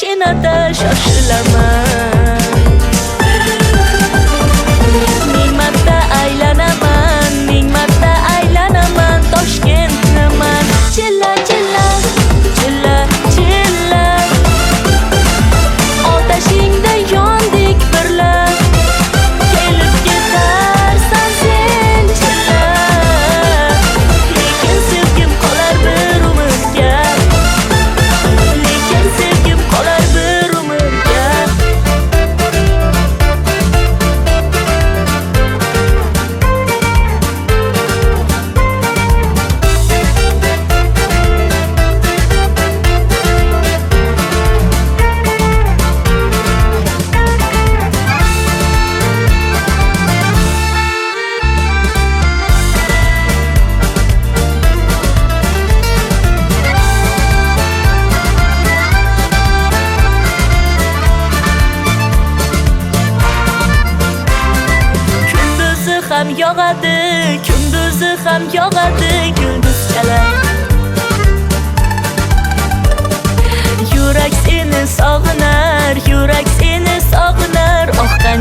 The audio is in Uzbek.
mashinada shoshilaman. Ming marta aylanaman, ming marta aylanaman Toshkentni man. Chilla chilla chilla chilla otashingda yondik birlab. Kelib ketarsan sen chilla, lekin sevgim qolar bir umrga, lekin sevgim qolar bir umrga. Ham yog'adi, kunduzi ham yog'adi yulduzchalar. Yurak seni sog'inar, yurak seni sog'inar. Oh